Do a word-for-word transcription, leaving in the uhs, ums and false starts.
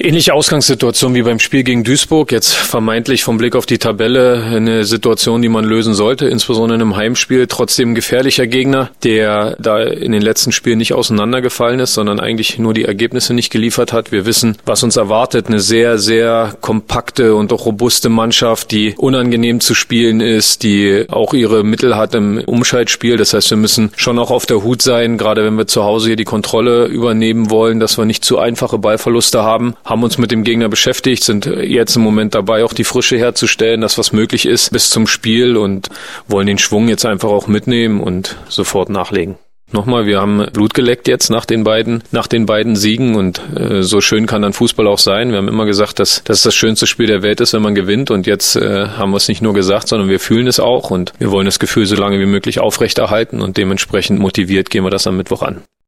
Ähnliche Ausgangssituation wie beim Spiel gegen Duisburg. Jetzt vermeintlich vom Blick auf die Tabelle eine Situation, die man lösen sollte, insbesondere in einem Heimspiel. Trotzdem ein gefährlicher Gegner, der da in den letzten Spielen nicht auseinandergefallen ist, sondern eigentlich nur die Ergebnisse nicht geliefert hat. Wir wissen, was uns erwartet. Eine sehr, sehr kompakte und auch robuste Mannschaft, die unangenehm zu spielen ist, die auch ihre Mittel hat im Umschaltspiel. Das heißt, wir müssen schon auch auf der Hut sein, gerade wenn wir zu Hause hier die Kontrolle übernehmen wollen, dass wir nicht zu einfache Ballverluste haben. Haben uns mit dem Gegner beschäftigt, sind jetzt im Moment dabei, auch die Frische herzustellen, dass was möglich ist bis zum Spiel und wollen den Schwung jetzt einfach auch mitnehmen und sofort nachlegen. Nochmal, wir haben Blut geleckt jetzt nach den beiden, nach den beiden Siegen und äh, so schön kann dann Fußball auch sein. Wir haben immer gesagt, dass, dass es das schönste Spiel der Welt ist, wenn man gewinnt und jetzt äh, haben wir es nicht nur gesagt, sondern wir fühlen es auch und wir wollen das Gefühl so lange wie möglich aufrechterhalten und dementsprechend motiviert gehen wir das am Mittwoch an.